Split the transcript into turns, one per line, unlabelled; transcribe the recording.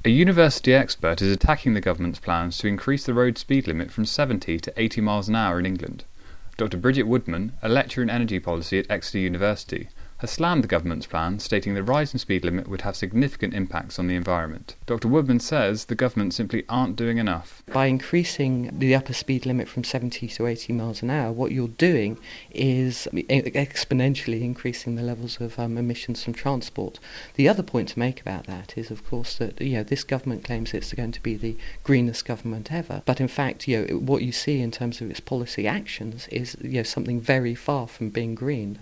A university expert is attacking the government's plans to increase the road speed limit from 70 to 80 miles an hour in England. Dr. Bridget Woodman, a lecturer in energy policy at Exeter University, has slammed the government's plan, stating the rise in speed limit would have significant impacts on the environment. Dr. Woodman says the government simply aren't doing enough.
By increasing the upper speed limit from 70 to 80 miles an hour, what you're doing is exponentially increasing the levels of emissions from transport. The other point to make about that is, of course, that this government claims it's going to be the greenest government ever, but in fact, what you see in terms of its policy actions is something very far from being green.